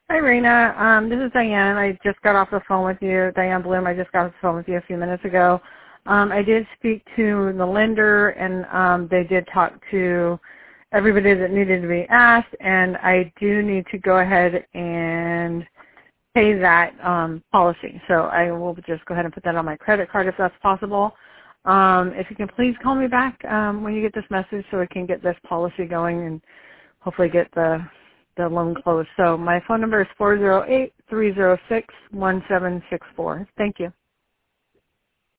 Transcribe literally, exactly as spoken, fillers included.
Hi, Rena. Um, this is Diane. I just got off the phone with you. Diane Bloom, I just got off the phone with you a few minutes ago. Um, I did speak to the lender, and um, they did talk to everybody that needed to be asked, and I do need to go ahead and pay that um, policy. So I will just go ahead and put that on my credit card if that's possible. Um, if you can please call me back um, when you get this message so we can get this policy going and hopefully get the the loan closed. So my phone number is four zero eight, three zero six, one seven six four. Thank you.